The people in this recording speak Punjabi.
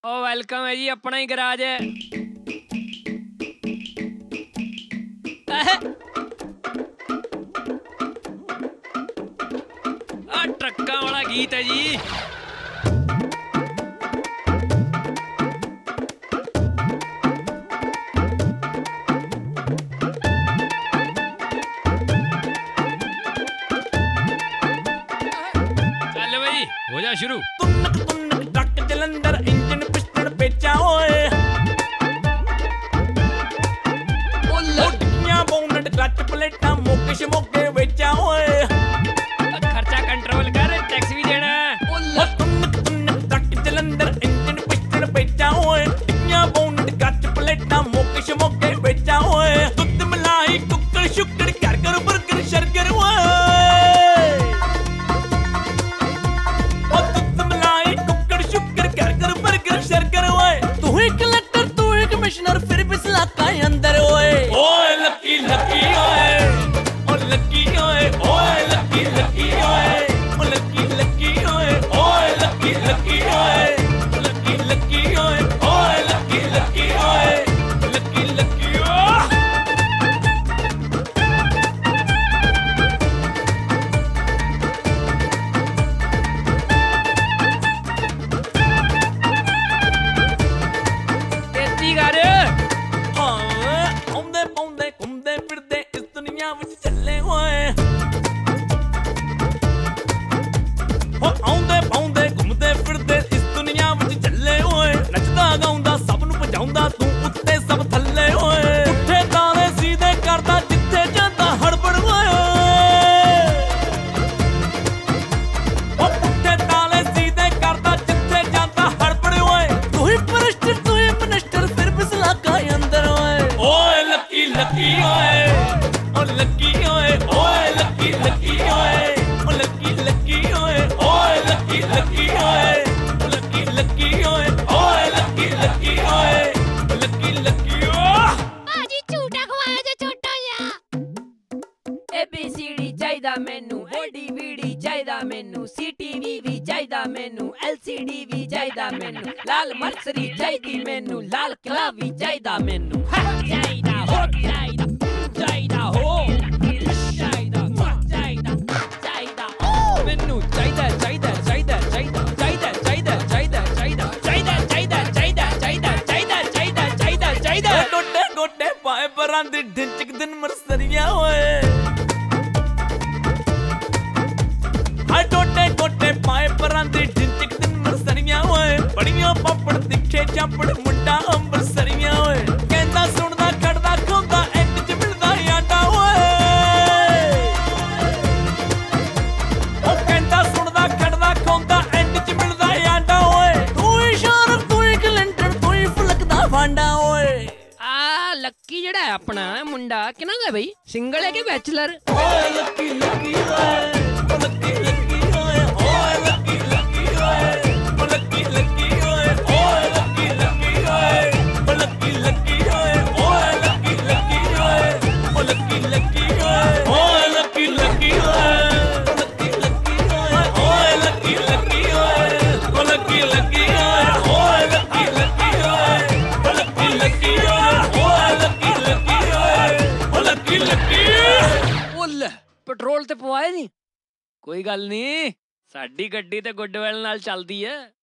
ਉਹ ਵੈਲਕਮ ਹੈ ਜੀ, ਆਪਣਾ ਹੀ ਗਰਾਜ ਹੈ। ਆ ਟਰੱਕਾਂ ਵਾਲਾ ਗੀਤ ਹੈ ਜੀ। ਚੱਲ ਬਈ ਹੋ ਜਾ ਸ਼ੁਰੂ। ਤੁੰਨਕ ਤੁੰਨਕ ਟਰੱਕ ਜਲੰਧਰ ਇੰਜਨ ਪਿਸਟਨ ਵੇਚਾਂ ਓਏ ਓਡੀਆਂ ਬੋਨਟ ਕਲੱਚ ਪਲੇਟਾਂ ਮੋਕੇ ਸ਼ਮੋਕੇ ਵੇਚਾਂ ਓਏ ਖਰਚਾ ਕੰਟਰੋਲ ਕਰ, ਟੈਕਸ ਵੀ ਦੇਣਾ। ਤੁੰਨਕ ਤੁੰਨਕ ਟਰੱਕ ਜਲੰਧਰ ਇੰਜਨ ਪਿਸਟਨ ਵੇਚਾਂ ਓਏ ਓਡੀਆਂ ਬੋਨਟ ਕਲੱਚ ਪਲੇਟਾਂ ਮੋਕੇ ਸ਼ਮੋਕੇ ਵੇਚਾਂ ਓਏ ਦੁੱਧ ਮਲਾਈ ਕੁੱਕੜ ਸ਼ੁੱਕੜ ਘਰ ਘਰ ਬਰਗਰ ਸ਼ਰਗਰ ਓਏ कमिश्नर फिर भी इलाका अंदर ओए लकी लकी ओए ओ लकी ओए लकी लकी ओए ओ लकी लकी ओए लकी लकी ओए लकी लकी ओए लकी लकी ओए लकी लकी ਮੈਨੂੰ ਬੋਡੀ ਵੀੜੀ ਚਾਹੀਦਾ, ਮੈਨੂੰ ਸੀਟੀਵੀ ਵੀ ਚਾਹੀਦਾ, ਮੈਨੂੰ ਐਲਸੀਡੀ ਵੀ ਚਾਹੀਦਾ, ਮੈਨੂੰ ਲਾਲ ਮਰਸਰੀ ਚਾਹੀਦੀ, ਮੈਨੂੰ ਲਾਲ ਕਿਲਾ ਵੀ ਚਾਹੀਦਾ, ਮੈਨੂੰ ਚਾਹੀਦਾ ਹੋ ਚਾਹੀਦਾ ਚਾਹੀਦਾ ਹੋ ਚਾਹੀਦਾ ਚਾਹੀਦਾ ਚਾਹੀਦਾ ਓ ਮੈਨੂੰ ਚਾਹੀਦਾ ਚਾਹੀਦਾ ਚਾਹੀਦਾ ਚਾਹੀਦਾ ਚਾਹੀਦਾ ਚਾਹੀਦਾ ਚਾਹੀਦਾ ਚਾਹੀਦਾ ਚਾਹੀਦਾ ਚਾਹੀਦਾ ਚਾਹੀਦਾ ਚਾਹੀਦਾ ਚਾਹੀਦਾ ਚਾਹੀਦਾ ਚਾਹੀਦਾ ਗੋਡੇ ਗੋਡੇ ਪਾਏ ਪਰਾਂ ਦੀ ਢਿੰਚਕ ਦਿਨ ਮਰਸਰੀਆਂ ਓਏ ਟੋਟੇ ਟੋਟੇ ਪਾਏ ਪਰਾਂ ਦੀ ਢਿੰਚਕ ਦਿਨ ਮਰਸਰੀਆਂ ਓਏ ਬੜੀਆਂ ਪਾਪੜ ਤਿੱਖੇ ਚਾਪੜ ਮੁੰਡਾ ਅੰਬਰਸਰੀਆਂ ਓਏ ਕਹਿੰਦਾ ਸੁਣਦਾ ਖੜਦਾ ਖੋਂਦਾ ਐਂਡ ਚ ਮਿਲਦਾ ਆਂਡਾ ਓਏ ਉਹ ਕਹਿੰਦਾ ਸੁਣਦਾ ਖੜਦਾ ਖੋਂਦਾ ਐਂਡ ਚ ਮਿਲਦਾ ਆਂਡਾ ਓਏ ਤੂੰ ਹੀ ਸ਼ਾਰਕ ਤੂੰ ਹੀ ਕਲੰਟਰ ਤੂੰ ਹੀ ਫਲਕਦਾ ਫਾਂਡਾ ਓਏ ਆ ਲੱਕੀ ਜਿਹੜਾ ਹੈ ਆਪਣਾ ਮੁੰਡਾ ਕਿਹਨਾਂ ਦਾ ਬਈ, ਸਿੰਗਲ ਹੈ ਕਿ ਬੈਚਲਰ? ਓਏ ਲੱਕੀ ਲੱਕੀ ਓਏ ਲੱਕੀ ਲੱਕੀ ਓਏ ਲੱਕੀ ਲੱਕੀ ਓਏ ਲੱਕੀ ਲੱਕੀ ਓਏ ਲੱਕੀ ਲੱਕੀ ਓਏ ਲੱਕੀ ਲੱਕੀ ਓਏ ਲੱਕੀ ਲੱਕੀ ਓਏ ਲੱਕੀ ਲੱਕੀ ਓਏ ਲੱਕੀ ਲੱਕੀ ਓਏ ਲੱਕੀ ਲੱਕੀ ਓਏ ਲੱਕੀ ਲੱਕੀ ਓਏ ਲੱਕੀ ਲੱਕੀ ਓਏ ਲੱਕੀ ਲੱਕੀ ਓਏ ਲੱਕੀ ਲੱਕੀ ਓਏ ਲੱਕੀ ਲੱਕੀ ਓਏ ਲੱਕੀ ਲੱਕੀ ਉੱਲ ਪੈਟਰੋਲ ਤੇ ਪਵਾਏ ਨਹੀਂ? ਕੋਈ ਗੱਲ ਨਹੀਂ, ਸਾਡੀ ਗੱਡੀ ਤੇ ਗੁੱਡਵੈਲ ਨਾਲ ਚੱਲਦੀ ਹੈ।